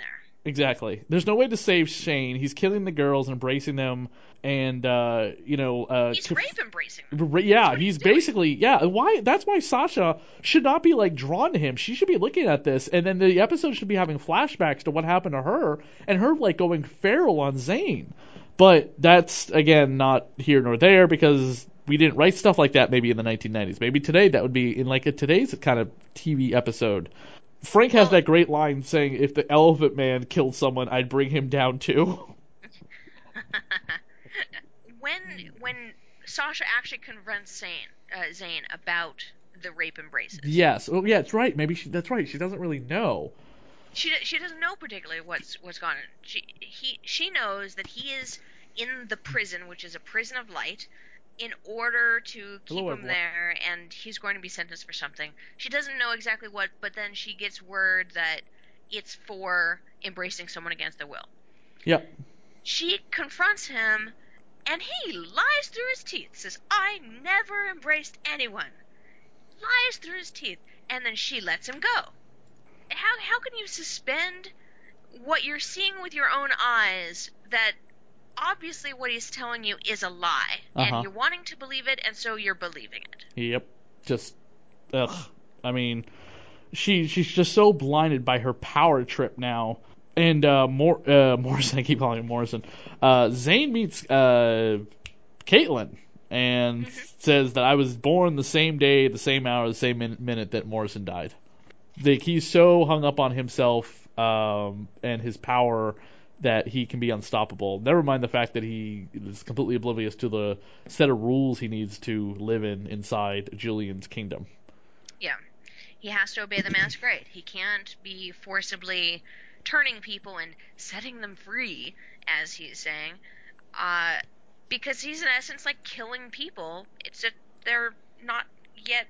Exactly. There's no way to save Shane. He's killing the girls, embracing them, and uh, you know, uh, He's conf- rape embracing. yeah, he's, he's he's basically yeah. Why? That's why Sasha should not be like drawn to him. She should be looking at this, and then the episode should be having flashbacks to what happened to her, and her like going feral on Zane. But that's again not here nor there because we didn't write stuff like that maybe in the nineteen nineties. Maybe today that would be in like a today's kind of T V episode. Frank has well, that great line saying, "If the Elephant Man killed someone, I'd bring him down too." when when Sasha actually confronts Zane, uh, Zane about the rape embraces, Yes. Oh, yeah. It's right. Maybe she. That's right. She doesn't really know. she she doesn't know particularly what's what's gone on. She he she knows that he is in the prison, which is a prison of light, in order to keep Hello, him everyone. there, and he's going to be sentenced for something. She doesn't know exactly what, but then she gets word that it's for embracing someone against their will. Yep. She confronts him, and he lies through his teeth. Says, "I never embraced anyone." Lies through his teeth, and then she lets him go. How how can you suspend what you're seeing with your own eyes, that obviously what he's telling you is a lie, Uh and huh. you're wanting to believe it, and so you're believing it? Yep. Just. Ugh. I mean, she she's just so blinded by her power trip now. And uh, Mor- uh, Morrison, I keep calling him Morrison. Uh, Zane meets uh, Caitlin and Mm-hmm. says that I was born the same day, the same hour, the same min- minute that Morrison died. Like he's so hung up on himself um, and his power that he can be unstoppable. Never mind the fact that he is completely oblivious to the set of rules he needs to live in inside Julian's kingdom. Yeah. He has to obey the masquerade. He can't be forcibly turning people and setting them free, as he's saying, uh, because he's in essence like killing people. It's that they're not yet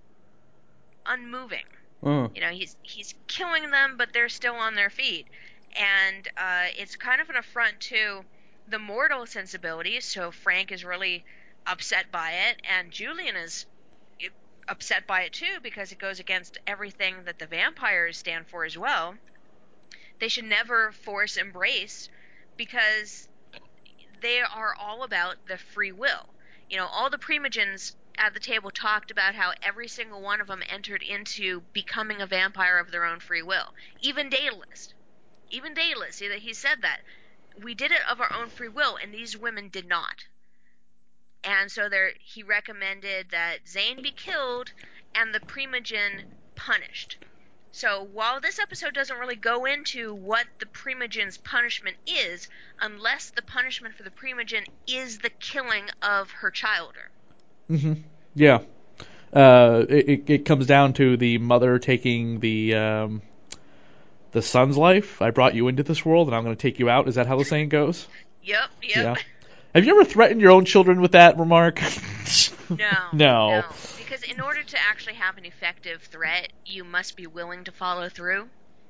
unmoving. Uh, You know, he's he's killing them, but they're still on their feet, and uh, it's kind of an affront to the mortal sensibilities. So Frank is really upset by it, and Julian is upset by it too because it goes against everything that the vampires stand for as well. They should never force embrace because they are all about the free will. You know, all the primogens at the table talked about how every single one of them entered into becoming a vampire of their own free will. Even Daedalus. Even Daedalus, he, he said that. We did it of our own free will, and these women did not. And so there, he recommended that Zane be killed and the primogen punished. So while this episode doesn't really go into what the primogen's punishment is, unless the punishment for the primogen is the killing of her childer. hmm Yeah. Uh, it, it comes down to the mother taking the um, the son's life. I brought you into this world, and I'm going to take you out. Is that how the saying goes? Yep, yep. Yeah. Have you ever threatened your own children with that remark? No, No. no. Because in order to actually have an effective threat, you must be willing to follow through,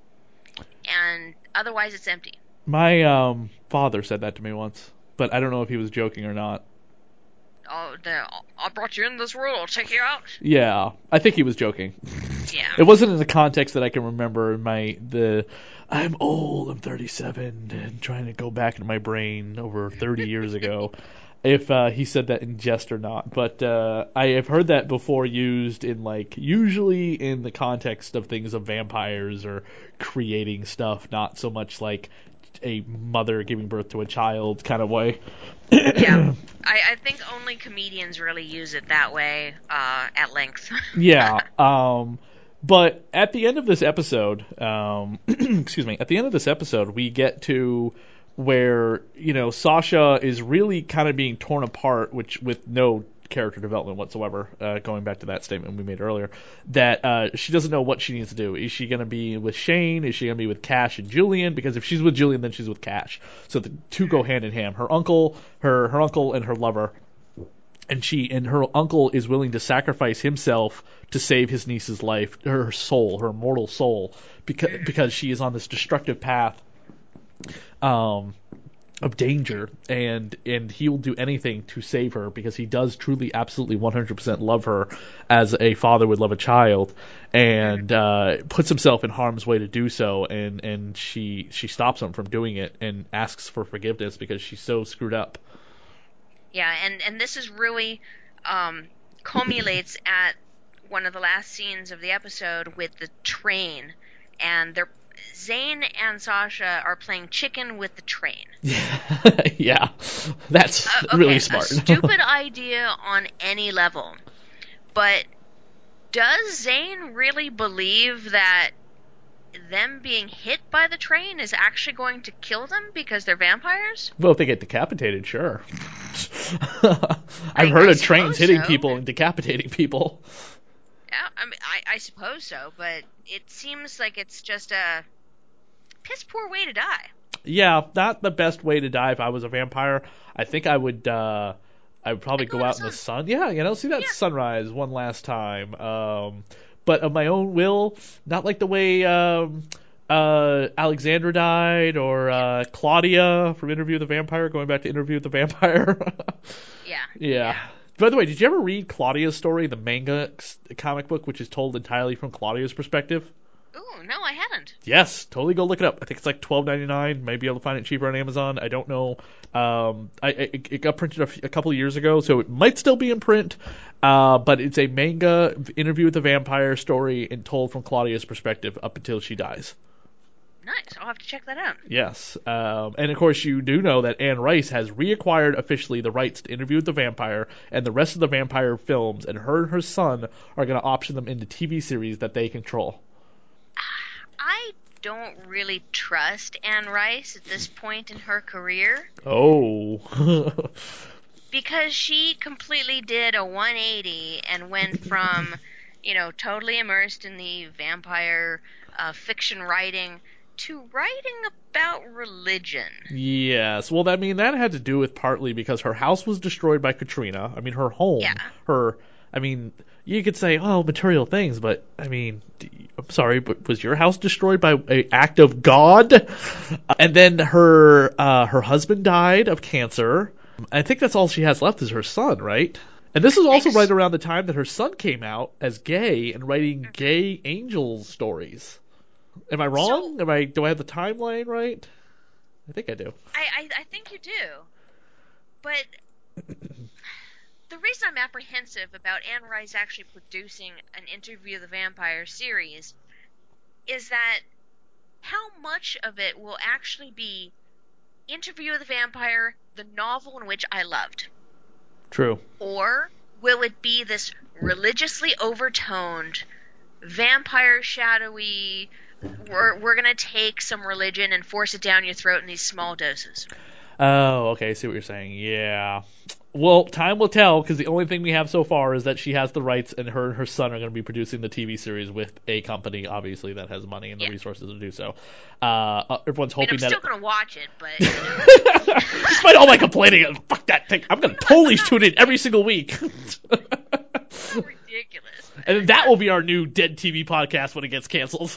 and otherwise it's empty. My um, father said that to me once, but I don't know if he was joking or not. Oh, the, I brought you in this world, I'll take you out. Yeah, I think he was joking. Yeah. It wasn't in the context that I can remember. In my the, I'm old. I'm thirty-seven, and trying to go back into my brain over thirty years ago. If uh, he said that in jest or not, but uh, I have heard that before used in like usually in the context of things of vampires or creating stuff, not so much like a mother giving birth to a child kind of way. Yeah. I, I think only comedians really use it that way, uh, at length. Yeah. Um, but at the end of this episode, um, excuse me, at the end of this episode, we get to where, you know, Sasha is really kind of being torn apart, which with no character development whatsoever, uh, going back to that statement we made earlier, that uh, she doesn't know what she needs to do. Is she going to be with Shane? Is she going to be with Cash and Julian? Because if she's with Julian, then she's with Cash. So the two go hand in hand. Her uncle, her her uncle and her lover, and she and her uncle is willing to sacrifice himself to save his niece's life, her soul, her immortal soul, because Mhm. because she is on this destructive path. Um, of danger, and and he will do anything to save her because he does truly, absolutely, one hundred percent love her as a father would love a child, and uh, puts himself in harm's way to do so, and and she she stops him from doing it and asks for forgiveness because she's so screwed up. Yeah, and and this is really um, culminates at one of the last scenes of the episode with the train, and they're Zane and Sasha are playing chicken with the train. Yeah, that's Uh, okay, really a smart. stupid idea on any level, but does Zane really believe that them being hit by the train is actually going to kill them because they're vampires? Well, if they get decapitated, sure. I, I've heard I of trains hitting so. people and decapitating people. Yeah, I mean, I, I suppose so, but it seems like it's just a piss poor way to die. Yeah, not the best way to die if I was a vampire. I think I would uh I would probably I'd go go in out the in the sun. sun. Yeah, you know, see that Yeah. sunrise one last time. Um but of my own will, not like the way um uh Alexandra died or uh Claudia from Interview with the Vampire, going back to Interview with the Vampire. Yeah. Yeah. By the way, did you ever read Claudia's story, the manga comic book, which is told entirely from Claudia's perspective? Ooh, no, I hadn't. Yes, totally go look it up. I think it's like twelve ninety nine. Maybe able to find it cheaper on Amazon. I don't know. Um, I, it, it got printed a, f- a couple of years ago, so it might still be in print. Uh, but it's a manga Interview with the Vampire story and told from Claudia's perspective up until she dies. Nice. I'll have to check that out. Yes, um, and of course you do know that Anne Rice has reacquired officially the rights to Interview with the Vampire and the rest of the vampire films, and her and her son are going to option them into T V series that they control. I don't really trust Anne Rice at this point in her career Oh. because she completely did a one eighty and went from, you know, totally immersed in the vampire uh, fiction writing to writing about religion. Yes. Well, I mean, that had to do with partly because her house was destroyed by Katrina. I mean, her home, Yeah. her, I mean, you could say, oh, material things, but I mean, I'm sorry, but was your house destroyed by an act of God? And then her, uh, her husband died of cancer. I think that's all she has left is her son, right? And this I is think also right so. around the time that her son came out as gay and writing gay angel stories. Am I So wrong? Am I? Do I have the timeline right? I think I do. I, I, I think you do. But the reason I'm apprehensive about Anne Rice actually producing an Interview with the Vampire series is that how much of it will actually be Interview with the Vampire, the novel in which I loved? True. Or will it be this religiously overtoned, vampire shadowy, we're, we're going to take some religion and force it down your throat in these small doses? Oh, okay. I see what you're saying. Yeah. Well, time will tell because the only thing we have so far is that she has the rights, and her and her son are going to be producing the T V series with a company, obviously, that has money and the Yeah. resources to do so. Uh, everyone's I mean, hoping I'm that. still It... going to watch it, but, you know. Despite all my complaining, fuck that thing. I'm going to totally tune in every single week. So ridiculous. And then that will be our new Dead T V podcast when it gets canceled.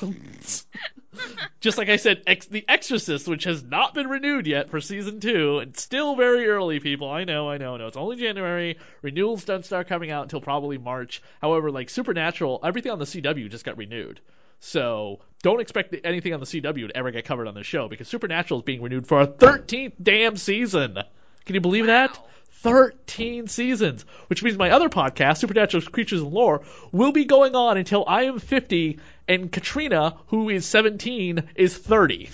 Just like I said, Ex- The Exorcist, which has not been renewed yet for season two. It's still very early, people. I know, I know, I know. It's only January. Renewals don't start coming out until probably March. However, like Supernatural, everything on the C W just got renewed. So don't expect anything on the C W to ever get covered on the show because Supernatural is being renewed for a thirteenth damn season. Can you believe Wow. that? thirteen seasons, which means my other podcast, Supernatural Creatures and Lore, will be going on until I am fifty and Katrina, who is seventeen, is thirty.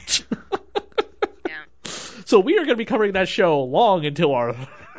Yeah. So we are going to be covering that show long until our...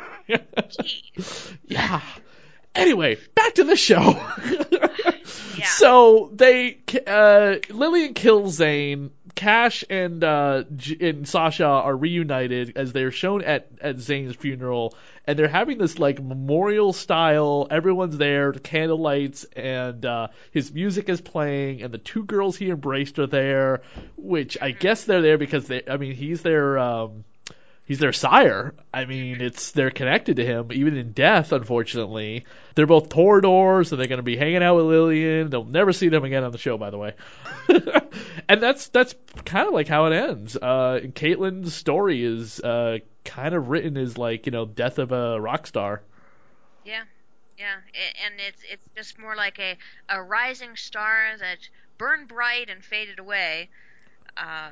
Jeez. Yeah. Anyway, back to the show. Yeah. So they, uh, Lillian kills Zane. Cash and uh, J- and Sasha are reunited as they're shown at, at Zane's funeral, and they're having this like memorial style. Everyone's there, the candlelights, and uh, his music is playing, and the two girls he embraced are there. Which I guess they're there because they, I mean, he's their um, he's their sire. I mean, it's they're connected to him even in death. Unfortunately, they're both Toreadors, so they're going to be hanging out with Lillian. They'll never see them again on the show, by the way. and that's that's kind of like how it ends. Uh, Caitlyn's story is uh, kind of written as like, you know, death of a rock star. Yeah, yeah, I and it's it's just more like a a rising star that burned bright and faded away. Uh,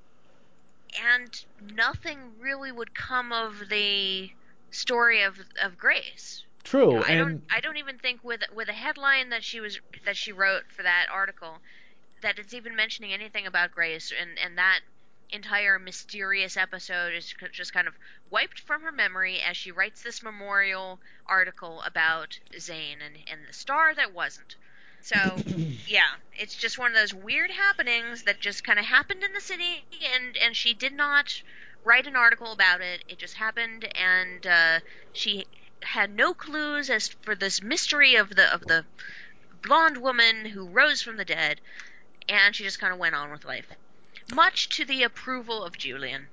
and nothing really would come of the story of of Grace. You know, True, I don't and I don't even think with with a headline that she was that she wrote for that article that it's even mentioning anything about Grace, and and that entire mysterious episode is just kind of wiped from her memory as she writes this memorial article about Zane and and the star that wasn't. So, yeah, it's just one of those weird happenings that just kind of happened in the city, and and she did not write an article about it. It just happened, and uh, she had no clues as for this mystery of the of the blonde woman who rose from the dead, and she just kind of went on with life, much to the approval of Julian.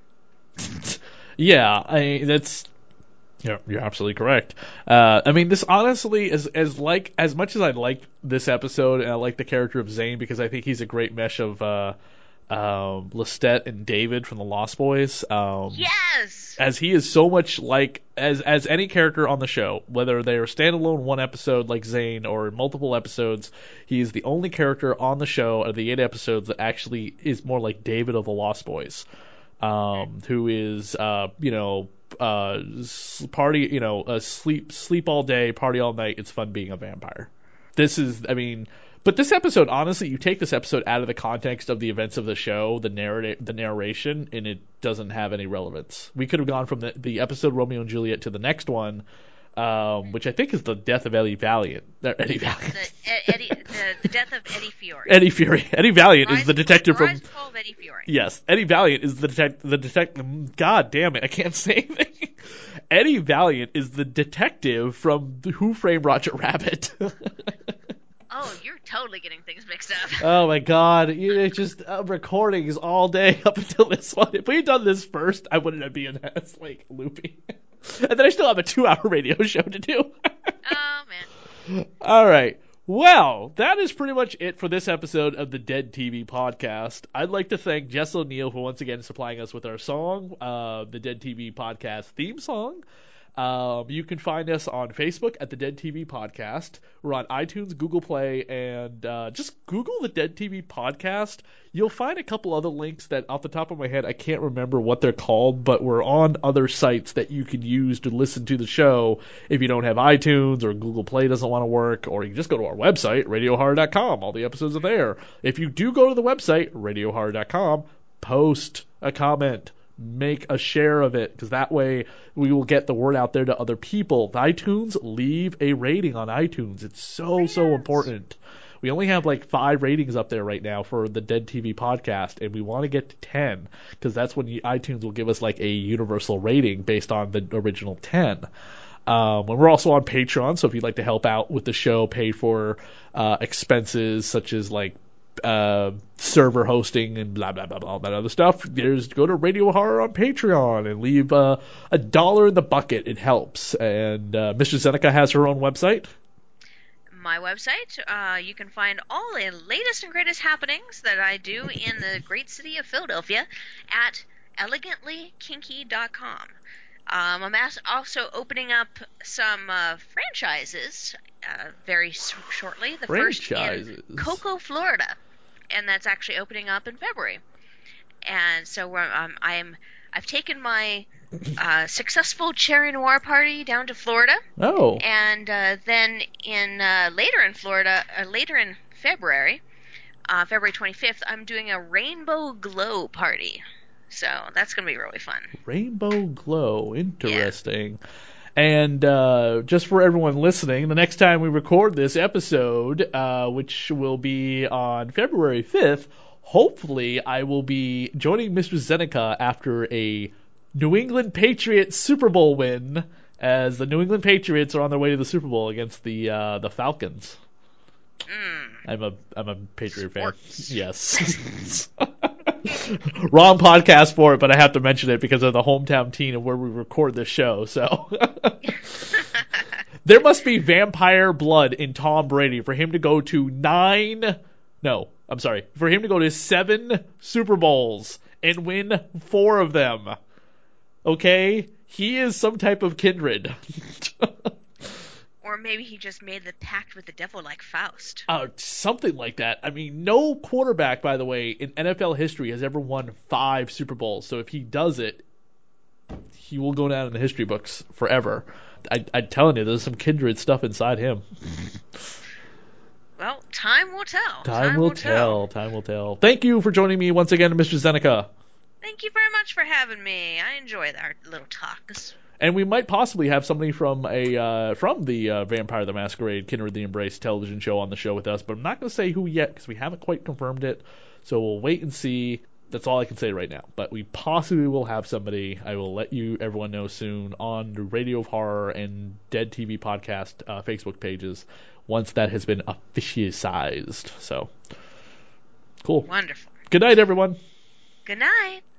yeah, I that's yeah, you're absolutely correct. Uh, I mean, this honestly is as like as much as I like this episode and I like the character of Zane because I think he's a great mesh of uh, um, Lestat and David from the Lost Boys. Um, Yes. as he is so much like as as any character on the show, whether they are standalone one episode like Zane or multiple episodes, he is the only character on the show of the eight episodes that actually is more like David of the Lost Boys, um, who is uh, you know uh, party you know uh, sleep sleep all day, party all night. It's fun being a vampire. This is, I mean, but this episode, honestly, you take this episode out of the context of the events of the show, the narrative, the narration, and it doesn't have any relevance. We could have gone from the, the episode Romeo and Juliet to the next one, um, which I think is the death of Eddie Valiant. Uh, Eddie Yeah, Valiant. the E- Eddie, the, the death of Eddie Fiore. Eddie Fury. Eddie Valiant is Rise the and fall, detective the rise from. and fall of Eddie Fiore. Yes, Eddie Valiant is the detect the detective. God damn it, I can't say anything. Eddie Valiant is the detective from Who Framed Roger Rabbit. Oh, you're totally getting things mixed up. Oh my god, it's just uh, recordings all day up until this one. If we had done this first, I wouldn't be in this like looping. And then I still have a two-hour radio show to do. Oh man. All right. Well, that is pretty much it for this episode of the Dead T V podcast. I'd like to thank Jess O'Neill for once again supplying us with our song, uh, the Dead T V podcast theme song. Um, you can find us on Facebook at the Dead T V Podcast. We're on iTunes, Google Play, and uh, just Google the Dead T V Podcast. You'll find a couple other links that, off the top of my head, I can't remember what they're called, but we're on other sites that you can use to listen to the show if you don't have iTunes or Google Play doesn't want to work, or you can just go to our website, radio horror dot com. All the episodes are there. If you do go to the website, radio horror dot com, post a comment. Make a share of it, because that way we will get the word out there to other people. iTunes, leave a rating on iTunes. It's so, Yes. so important. We only have like five ratings up there right now for the Dead T V podcast, and we want to get to ten, because that's when you, iTunes will give us like a universal rating based on the original ten. Um, and we're also on Patreon, so if you'd like to help out with the show, pay for uh, expenses such as like uh, server hosting and blah blah blah blah all that other stuff, there's go to Radio Horror on Patreon and leave uh, a dollar in the bucket. It helps. And uh, Mistress Zeneca has her own website. My website, uh, you can find all the latest and greatest happenings that I do in the great city of Philadelphia at elegantly kinky dot com. Um, I'm also opening up some uh, franchises uh, very s- shortly. The Franchises. first in Cocoa, Florida, and that's actually opening up in February. And so we're, um, I'm I've taken my uh, successful Cherry Noir party down to Florida, Oh, and uh, then in uh, later in Florida, uh, later in February, uh, February twenty-fifth, I'm doing a Rainbow Glow party. So that's gonna be really fun. Rainbow Glow. Interesting. And uh, just for everyone listening, the next time we record this episode, uh, which will be on February fifth, hopefully I will be joining Mistress Zeneca after a New England Patriots Super Bowl win, as the New England Patriots are on their way to the Super Bowl against the uh, the Falcons. Mm. I'm a I'm a Patriot Sports. fan. Yes. Wrong podcast for it, but I have to mention it because of the hometown team and where we record this show. So there must be vampire blood in Tom Brady for him to go to nine, no, I'm sorry, for him to go to seven Super Bowls and win four of them. Okay? He is some type of kindred. Or maybe he just made the pact with the devil like Faust. Uh, something like that. I mean, no quarterback, by the way, in N F L history has ever won five Super Bowls. So if he does it, he will go down in the history books forever. I, I'm telling you, there's some kindred stuff inside him. Well, time will tell. Time will tell. tell. Time will tell. Thank you for joining me once again, Mister Zeneca. Thank you very much for having me. I enjoy our little talks. And we might possibly have somebody from a uh, from the uh, Vampire the Masquerade Kindred the Embrace television show on the show with us, but I'm not going to say who yet because we haven't quite confirmed it. So we'll wait and see. That's all I can say right now. But we possibly will have somebody. I will let you everyone know soon on the Radio of Horror and Dead T V podcast uh, Facebook pages once that has been officialized. So cool. Wonderful. Good night, everyone. Good night.